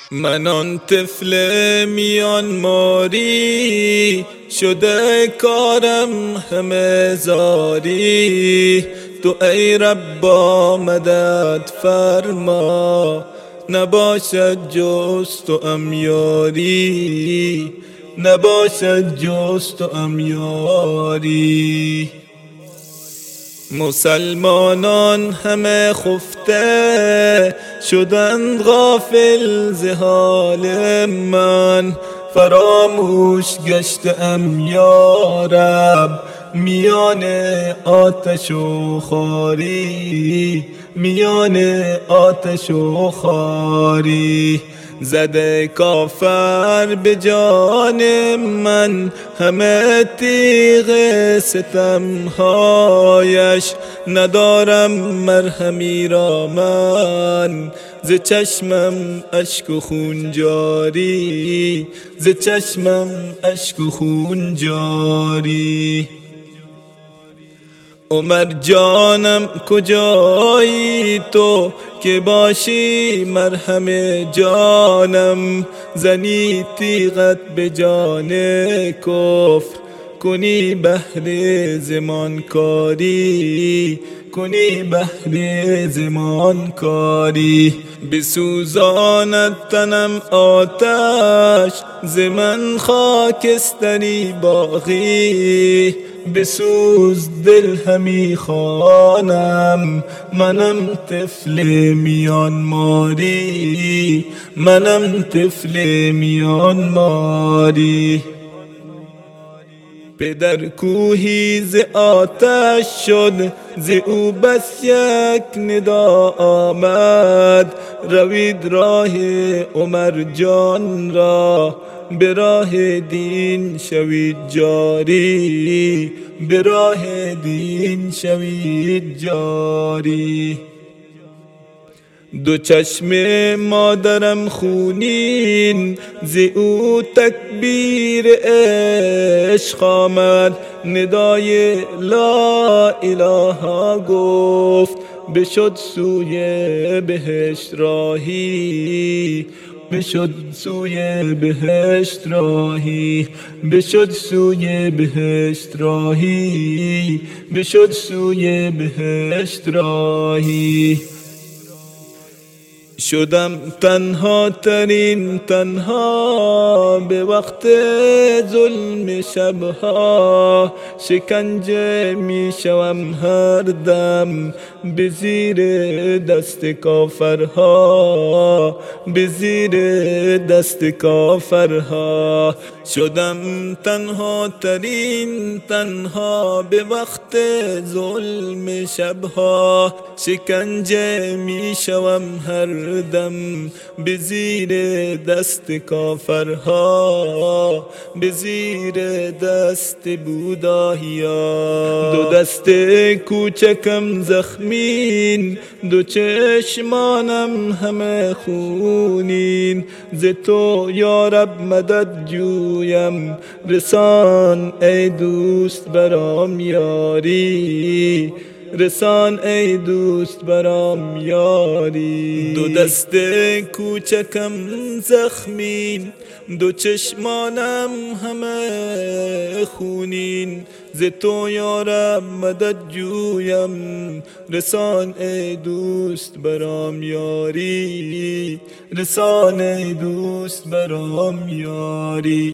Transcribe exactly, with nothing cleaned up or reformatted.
من آن طفل میان ماری، شده کارم همه زاری. تو ای ربا مدد فرما، نباشد جز توام یاری، نباشد جز توام یاری. مسلمانان همه خفته شدند غافل ز حال من، فراموش گشتم یا رب میان آتش و خاری، میان آتش و خاری. زده کافر به جان من همه تیغ ستمهایش، ندارم مرهمی را من ز چشمم اشک و خون جاری، ز چشمم اشک و خون جاری. عمر جانم کجایی تو که باشی مرهم جانم، زنی تیغت به جان کفر کنی بهر زمان کاری، کنی بهر زمان کاری. بسوزاند تنم آتش ز من خاکستری باقی، بسوز دل همی خوانم منم طفل میان ماری، منم طفل میان ماری. پدر کوهی ز آتش شد، ز او بس یک ندا آمد، روید راه عمر جان را به راه دین شوید جاری، به راه دین شوید جاری. دو چشم مادرم خونین ز او تکبیر عشق آمد، ندای لا اله گفت بشد سوی بهشت راهی، بشد سوی بهشت راهی، بشد سوی بهشت راهی، بشد سوی بهشت راهی. شدم تنها ترین تنها به وقت ظلم شبها، شکنجه می شوم هر دم به زیر دست کافرها، به زیر دست کافرها. شدم تنها ترین تنها به وقت ظلم شبها، شکنجه می شوم هر دم به زیر دست کافرها، به زیر دست بوداهیا. دو دست کوچکم زخمین، دو چشمانم همه خونین، ز تو یا رب مدد جویم، رسان ای دوست برام یاری، رسان ای دوست برام یاری. دو دست کوچکم زخمین، دو چشمانم همه خونین، ز تو یا رب مدد جویم، رسان ای دوست برام یاری، رسان ای دوست برام یاری.